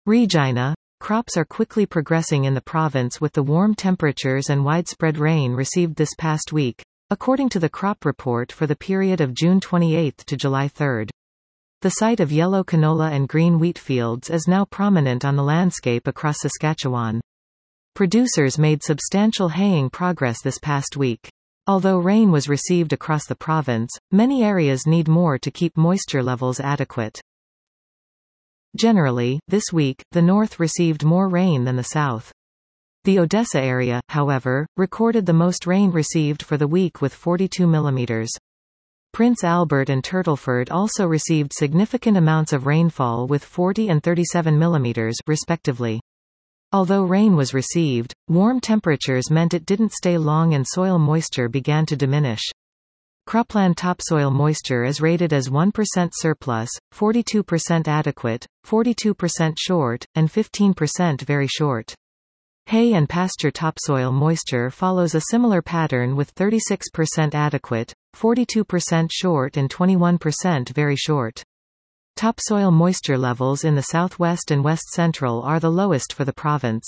Regina. Crops are quickly progressing in the province with the warm temperatures and widespread rain received this past week, according to the crop report for the period of June 28 to July 3. The sight of yellow canola and green wheat fields is now prominent on the landscape across Saskatchewan. Producers made substantial haying progress this past week. Although rain was received across the province, many areas need more to keep moisture levels adequate. Generally, this week, the north received more rain than the south. The Odessa area, however, recorded the most rain received for the week with 42 mm. Prince Albert and Turtleford also received significant amounts of rainfall with 40 and 37 mm, respectively. Although rain was received, warm temperatures meant it didn't stay long and soil moisture began to diminish. Cropland topsoil moisture is rated as 1% surplus, 42% adequate, 42% short, and 15% very short. Hay and pasture topsoil moisture follows a similar pattern with 36% adequate, 42% short and 21% very short. Topsoil moisture levels in the southwest and west central are the lowest for the province.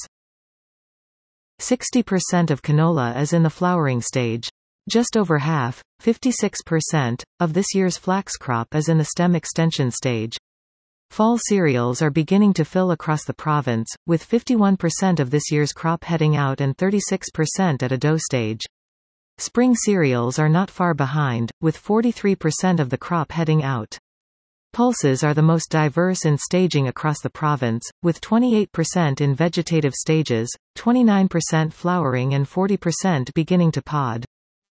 60% of canola is in the flowering stage. Just over half, 56%, of this year's flax crop is in the stem extension stage. Fall cereals are beginning to fill across the province, with 51% of this year's crop heading out and 36% at a dough stage. Spring cereals are not far behind, with 43% of the crop heading out. Pulses are the most diverse in staging across the province, with 28% in vegetative stages, 29% flowering and 40% beginning to pod.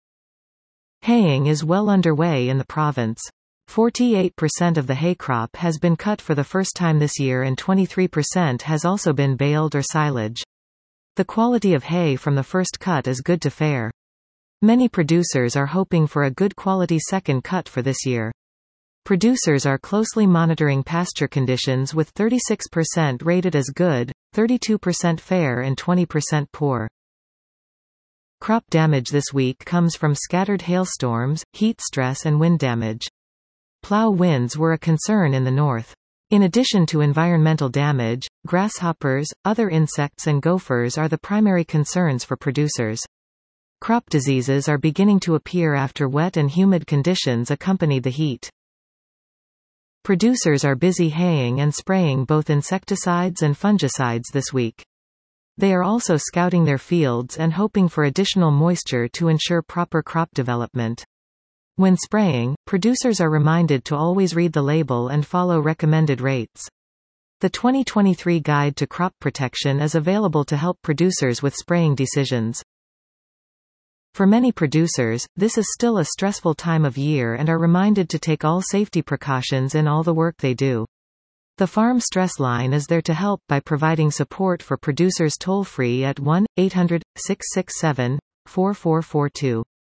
Haying is well underway in the province. 48% of the hay crop has been cut for the first time this year and 23% has also been baled or silage. The quality of hay from the first cut is good to fair. Many producers are hoping for a good quality second cut for this year. Producers are closely monitoring pasture conditions with 36% rated as good, 32% fair and 20% poor. Crop damage this week comes from scattered hailstorms, heat stress and wind damage. Plow winds were a concern in the north. In addition to environmental damage, grasshoppers, other insects and gophers are the primary concerns for producers. Crop diseases are beginning to appear after wet and humid conditions accompanied the heat. Producers are busy haying and spraying both insecticides and fungicides this week. They are also scouting their fields and hoping for additional moisture to ensure proper crop development. When spraying, producers are reminded to always read the label and follow recommended rates. The 2023 Guide to Crop Protection is available to help producers with spraying decisions. For many producers, this is still a stressful time of year and are reminded to take all safety precautions in all the work they do. The Farm Stress Line is there to help by providing support for producers toll-free at 1-800-667-4442.